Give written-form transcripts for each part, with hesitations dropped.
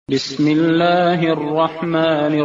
بسم الله الرحمن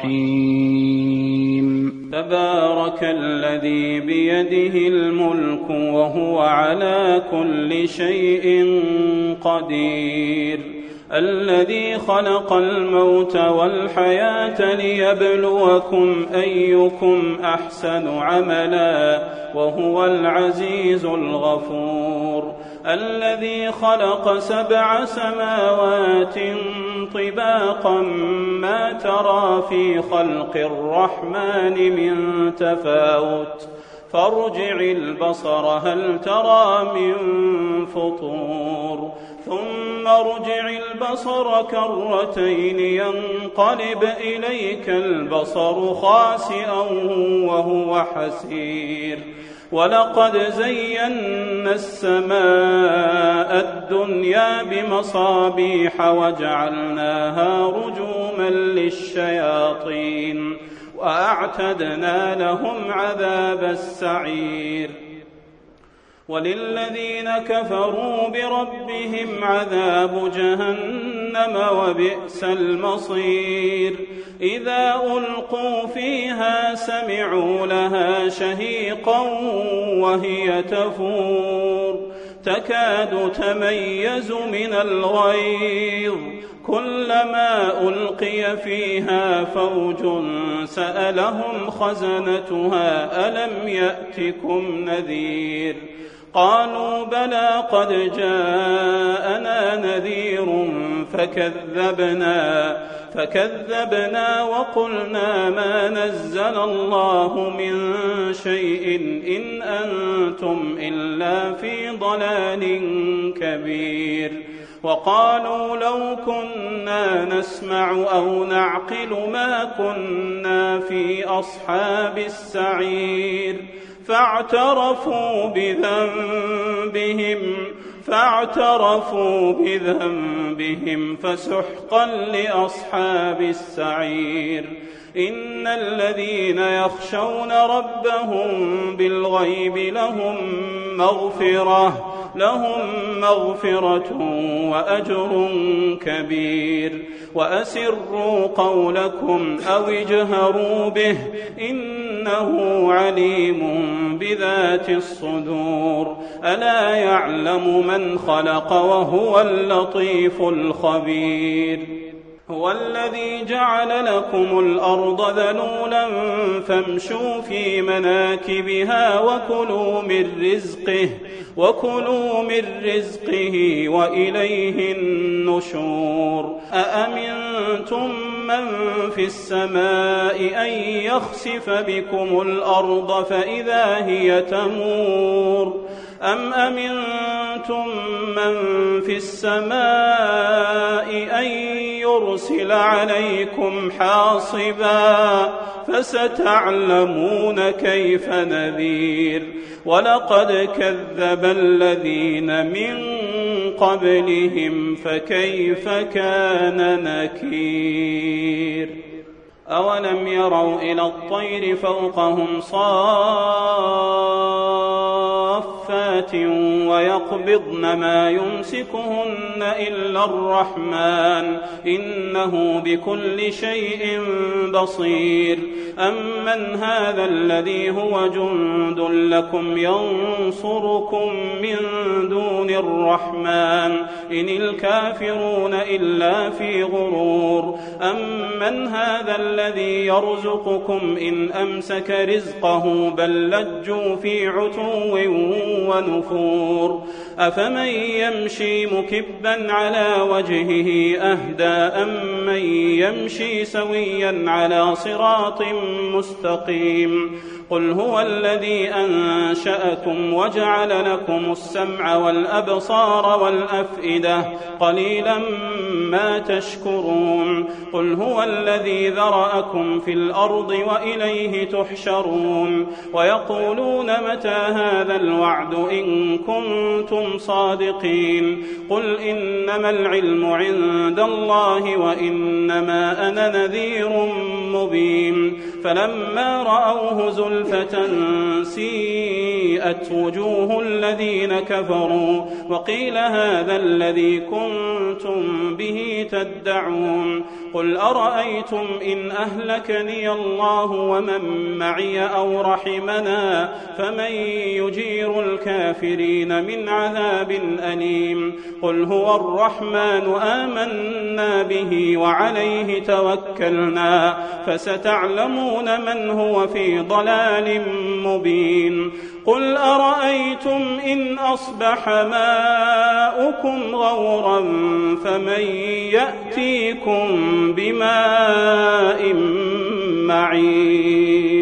الرحيم تبارك الذي بيده الملك وهو على كل شيء قدير الذي خلق الموت والحياة ليبلوكم أيكم أحسن عملا وهو العزيز الغفور الذي خلق 7 سماوات طباقا ما ترى في خلق الرحمن من تفاوت فارجع البصر هل ترى من فطور ثم ارجع البصر كرتين ينقلب إليك البصر خاسئا وهو حسير ولقد زينا السماء الدنيا بمصابيح وجعلناها رجوما للشياطين وأعتدنا لهم عذاب السعير وللذين كفروا بربهم عذاب جهنم وبئس المصير إذا ألقوا فيها سمعوا لها شهيقا وهي تفور تكاد تميز من الغيظ كلما ألقي فيها فوج سألهم خزنتها ألم يأتكم نذير قالوا بلى قد جاءنا نذير فكذبنا وقلنا ما نزل الله من شيء إن أنتم إلا في ضلال كبير وقالوا لو كنا نسمع أو نعقل ما كنا في أصحاب السعير فاعترفوا بذنبهم فسحقا لأصحاب السعير إن الذين يخشون ربهم بالغيب لهم مغفرة وأجر كبير وأسروا قولكم أو اجهروا به إنه عليم بذات الصدور ألا يعلم من خلق وهو اللطيف الخبير هو الذي جعل لكم الأرض ذلولا فامشوا في مناكبها وكلوا من رزقه وإليه النشور أأمنتم من في السماء أن يخسف بكم الأرض فإذا هي تمور أم أمنتم من في السماء أن يرسل عليكم حاصبا فستعلمون كيف نذير ولقد كذب الذين من قبلهم فكيف كان نكير أولم يروا إلى الطير فوقهم صافات ويقبضن ما يمسكهن إلا الرحمن إنه بكل شيء بصير أمن هذا الذي هو جند لكم ينصركم من دون الرحمن إن الكافرون إلا في غرور أمن هذا الذي يرزقكم إن أمسك رزقه بل لجوا في عتو ونفور أفمن يمشي مكبا على وجهه أهدى أمن يمشي سويا على صراط مستقيم قل هو الذي أنشأكم وجعل لكم السمع والأبصار والأفئدة قليلا ما تشكرون قل هو الذي ذرأكم في الأرض وإليه تحشرون ويقولون متى هذا الوعد إن كنتم كنتم صادقين قل إنما العلم عند الله وإنما أنا نذير مبين فلما رأوه زلفة سيئت وجوه الذين كفروا وقيل هذا الذي كنتم به تدعون قل أرأيتم إن أهلكني الله ومن معي أو رحمنا فمن يجير الكافرين من عذاب أليم قل هو الرحمن آمنا به وعليه توكلنا فستعلمون من هو في ضلال مبين قل أرأيتم إن أصبح ماؤكم غورا فمن يأتيكم بماء معين